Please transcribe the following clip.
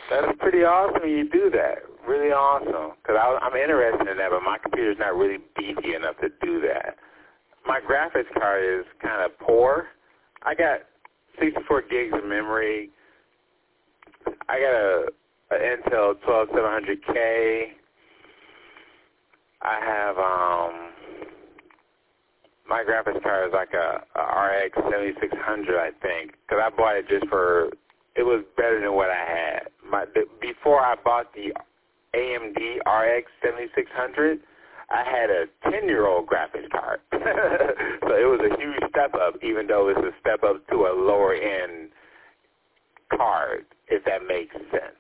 That's pretty awesome you do that. Really awesome. Because I'm interested in that, but my computer's not really beefy enough to do that. My graphics card is kind of poor. I got 64 gigs of memory. I got a Intel 12700K. I have my graphics card is like a RX 7600, I think, because I bought it just for, it was better than what I had. Before I bought the AMD RX 7600, I had a 10-year-old graphics card. So it was a huge step up, even though it's a step up to a lower-end card, if that makes sense.